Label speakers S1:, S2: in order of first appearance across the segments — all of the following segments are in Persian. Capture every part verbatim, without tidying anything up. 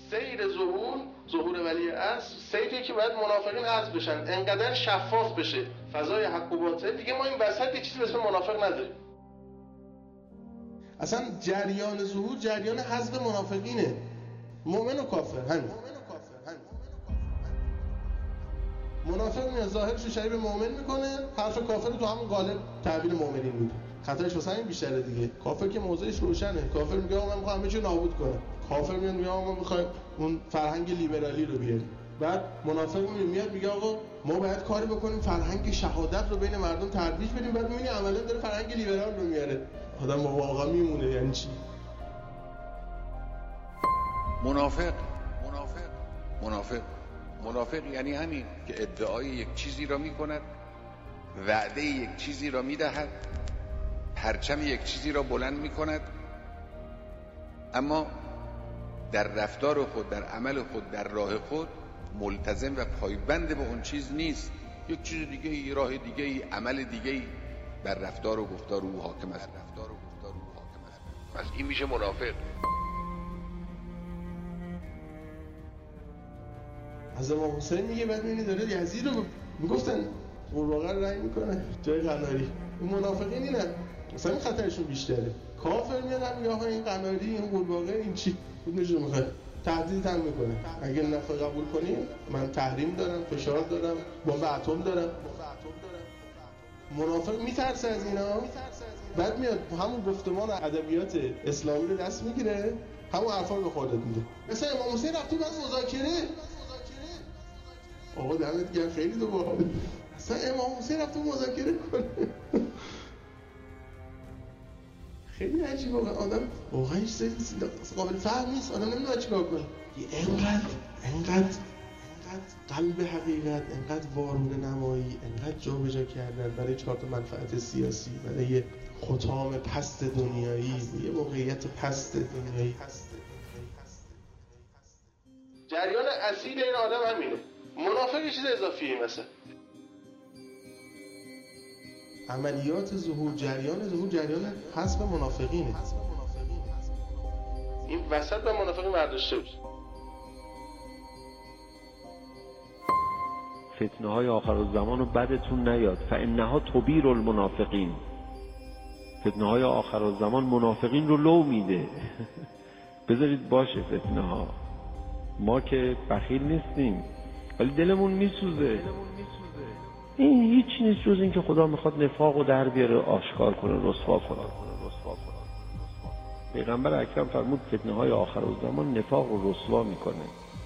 S1: سیر ظهور ظهور ولی اصل سیری که باید منافقین حذف بشن، انقدر شفاف بشه فضای حق و باطل، دیگه ما این وسط یه چیزی به اسم منافق نداریم. اصلا جریان ظهور جریان حذف منافقینه، مؤمن و کافر همین. منافق میاد ظاهرشو شبیه مؤمن میکنه، حرف کافر رو تو همون قالب تحویل مؤمنین میده. خطرش واسه همین بیشتره دیگه. کافر که موضعش روشنه، کافر میگه آقا من میخوام همه چی نابود کنم. کافر میاد میگه آقا ما میخوایم اون فرهنگ لیبرالی رو بیاریم. بعد منافق میاد میگه آقا ما باید کاری بکنیم فرهنگ شهادت رو بین مردم ترویج بدیم. بعد میبینی عملا داره فرهنگ لیبرال رو میاره. آدم واقعا میمونه یعنی چی؟
S2: منافق منافق منافق منافق یعنی همین که ادعای یک چیزی را میکند، وعده یک چیزی را میدهد، پرچم یک چیزی را بلند میکند، اما در رفتار خود، در عمل خود، در راه خود ملتزم و پایبند به اون چیز نیست. یک چیز دیگه ای، راه دیگه ای، عمل دیگه ای بر رفتار و گفتار او حاکم است. رفتار و گفتار او حاکم است. پس این میشه منافق.
S1: از امام حسین میگه بعد میبینی داره یزید رو میگفتن قورباغه رو رنگ میکنه جای قناری. این منافقین اینه، مثلا این خطرشون بیشتره. کافر میاد هم میگه آقا این قناری، این قورباغه، این چی کدومشو میخواد؟ تهدید هم میکنه اگه نخوای قبول کنی من تحریم دارم، فشار دارم، بمب اتم دارم. منافق میترسه از اینا، بعد میاد همون گفتمان ادبیات اسلامی رو دست میگیره، همون حرفا رو به خودت میده. مثلا امام حسین رفت تو بس مذاکره، آقا دمت گرم خیلی دوباره اصلا امام حسین رفت تو مذاکره کنه. خیلی عجیب واقعا، آدم واقعا هیچ چیزی قابل فهم نیست، آدم نمیدونه چیکار کنه. اینقدر اینقدر قلب حقیقت، اینقدر وارونه نمایی، اینقدر جابجا کردن برای چهار تا منفعت سیاسی، برای ختام پست دنیایی، یه موقعیت پست دنیایی. جریان اصیل این آدم همینه. منافق یه چیز اضافیه. مثلا عملیات ظهور، جریان ظهور جریان حسب منافقینه. این وسط به منافقین برداشته بود.
S3: فتنه های آخر الزمان رو بدتون نیاد، فانها تبیر المنافقین. فتنه های آخر الزمان منافقین رو لو میده. بذارید باشه فتنه ها، ما که بخیل نیستیم ولی دلمون میسوزه. این هیچ نیست جز این که خدا میخواد نفاق رو در بیاره، آشکار کنه، رسوا کنه. پیغمبر اکرم فرمود فتنه های آخر الزمان نفاق رو رسوا میکنه.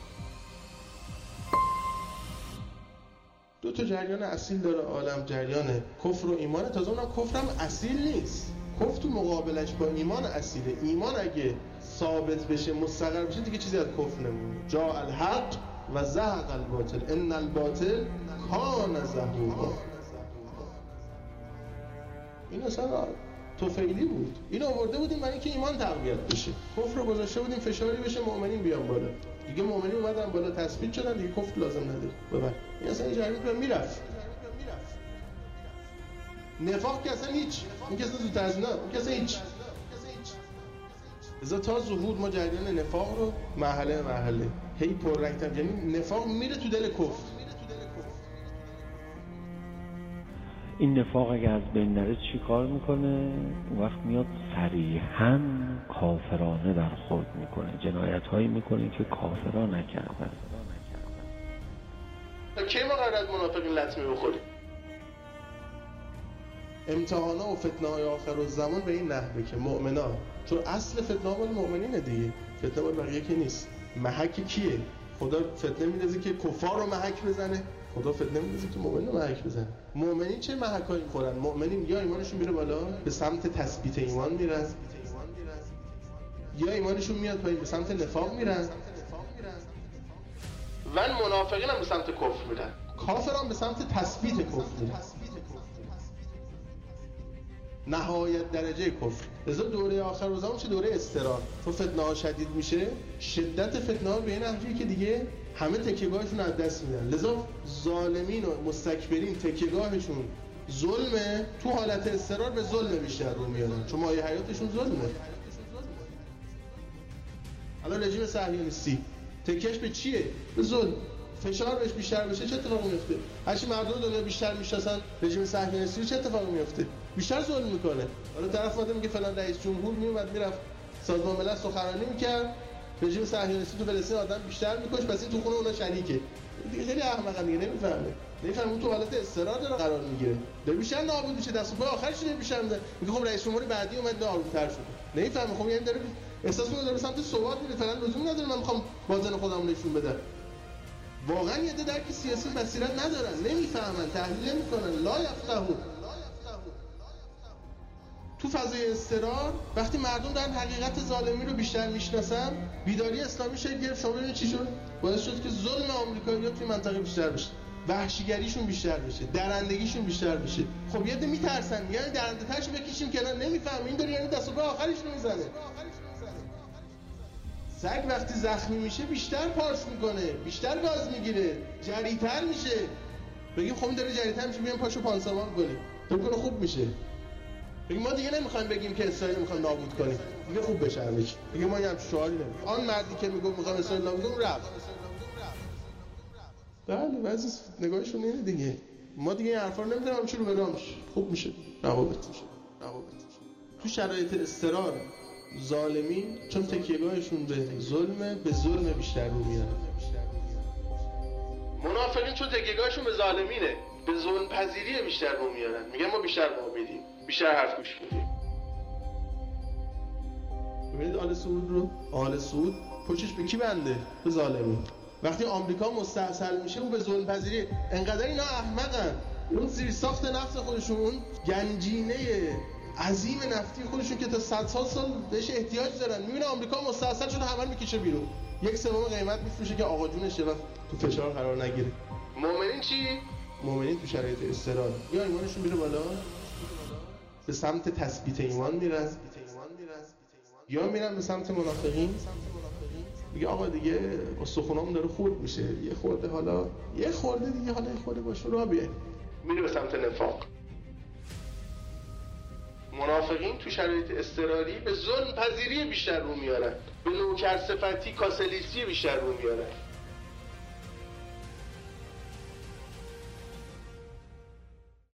S1: دو تا جریان اصیل داره عالم، جریان کفر و ایمان. تازه اونم کفرم اصیل نیست، کفر تو مقابلش با ایمان اصیله. ایمان اگه ثابت بشه، مستقر بشه، دیگه چیزی از کفر نمونه. جاء الحق و زهق الباطل ان الباطل کان زهوقا. این اصلا توفیلی بود، این آورده بودیم برای اینکه ایمان تقویت بشه. کفر رو گذاشته بودیم فشاری بشه مؤمنین بیان بالا. دیگه مؤمنین اومدن بالا تثبیت شدن، دیگه کفر لازم نداره. ببر این اصلا این جریان به میرفت. نفاق که اصلا هیچ، این که اصلا زودتر از اینا، این که اصلا هیچ. ازا تا ظهور ما جریان نفاق رو مرحله مرحله هی پررنگ‌تر، یعنی نفاق میره تو دل کفر.
S3: این نفاق اگه از بین نره چی کار میکنه؟ اون وقت میاد صریحاً کافرانه در خود میکنه، جنایت هایی میکنه که کافران نکردن.
S1: تا کی ما قرار از منافقین لطمه بخوریم؟ امتحانا و فتنه های آخر الزمان به این نحوه که مؤمنا، چون اصل فتنه ها مال مؤمنینه دیگه، فتنه مال بقیه که نیست. محک کیه؟ خدا فتنه میندازه که کفار رو محک بزنه، خدا فتنه میندازه که مؤمن رو محک بزنه. مؤمنین چه محکایی میخورن؟ مؤمنین یا ایمانشون میره بالا به سمت تثبیت ایمان میرن، یا ایمانشون میاد پایین به سمت نفاق میرن، و منافقین هم به سمت کفر میرن. کافران به سمت تثبیت کفر میرن، نهایت درجه کفر. لذا دوره آخر الزمان چه دوره استراحت. تو فتنه ها شدید میشه، شدت فتنه ها به این نحویه که دیگه همه تکیه‌گاهشون از دست میدن. لذا ظالمین و مستکبرین تکیه‌گاهشون ظلمه، تو حالت استراحت به ظلم بیشتر رو میارن، چون مایه حیاتشون ظلمه. الان رژیم صهیونیستی تکیهش به چیه؟ به ظلم. فشار بهش بیشتر بشه چه اتفاقی میفته؟ هرچی مردم دنیا بیشتر میشناسن رژیم صهیونیستی چه اتفاقی میفته؟ بیشتر ظلم میکنه. حالا طرف اومده میگه فلان رئیس جمهور میومد میرفت سازمان ملل سخنرانی میکرد، رژیم صهیونیستی تو فلسطین آدم بیشتر میکشه، پس این تو خونه اونها شریکه. دیگه خیلی احمقه دیگه، نمیفهمه. نمیفهمه اون تو حالت اضطرار داره قرار میگیره. داره بیشتر نابود میشه، دست و پای آخرش نمیشه میده. میگه خب رئیس جمهور بعدی اومد نابودتر شد. نمیفهمه. خب یعنی داره احساس میکنه داره سمت ثبات میره، فعلا لزومی نداره من میخوام بازن خودم نشون بدم. واقعا یه عده درک سیاسی بصیرت ندارن، نمیفهمن، تحلیل نمیکنن، لا یفقهون. تو فضای اضطرار وقتی مردم دارن حقیقت ظالمی رو بیشتر میشناسن، بیداری اسلامی شکل گرفت. شما ببینید چی شد؟ باعث شد که ظلم آمریکایی‌ها توی منطقه بیشتر بشه، وحشیگریشون بیشتر بشه، درندگیشون بیشتر بشه. خب یه عده میترسن، میگن درنده ترشو بکشیم کنار. نمیفهم این داره یعنی دست و پای آخرش رو میزنه. سگ وقتی زخمی میشه بیشتر پارس میکنه، بیشتر گاز میگیره، جریتر میشه. بگیم خب این داره جریتر میشه، بیام پاشو پانسمان کنیم، تو کنه خوب میشه. بگیم ما دیگه نمیخوایم بگیم که اسرائیل میخوایم نابود کنیم، دیگه خوب بشه همه چی. دیگه ما هم شعاری نمیدیم. آن مردی که میگه میخوام اسرائیل نابود کنیم رفت. بله بعضی نگاهشون اینه دیگه. ما دیگه این حرفا رو نمیذاریم چی رو برامش خوب میشه، روابط میشه، روابط میشه. تو شرایط اضطرار ظالمین چون تکیهگاهشون به ظلمه، به ظلم بیشتر رو میارن. منافقین چون تکیهگاهشون به ظالمینه، به ظلم پذیری بیشتر رو میارن. میگن ما بیشتر ما میدیم، بیشتر حرف گوش میدیم. ببینید آل سعود رو، آل سعود پشتش به کی بنده؟ به ظالمین. وقتی آمریکا مستحصل میشه اون به ظلم پذیری. انقدر اینا احمقن، اون زیرساخت نفس خودشون، اون گنجینه عظیم نفتی خودشون که تا صد سال سال بهش احتیاج دارن، میبینه آمریکا مستحصل شده همه رو میکشه بیرون، یک سوم قیمت میفروشه که آقا جونشه و تو فشار قرار نگیره. مومنین چی؟ مومنین تو شرایط اضطرار یا ایمانشون میره بالا، به سمت تثبیت ایمان میرن، یا میرن به سمت منافقین. میگه آقا دیگه استخونامون داره خورد میشه، یه خورده حالا یه خورده دیگه حالا یه خورده باشه راه بیاین، میره به سمت نفاق. منافقین تو شرایط اضطراری به ظلم پذیری بیشتر رو میارن، به نوکر صفتی کاسلیستی بیشتر رو میارن.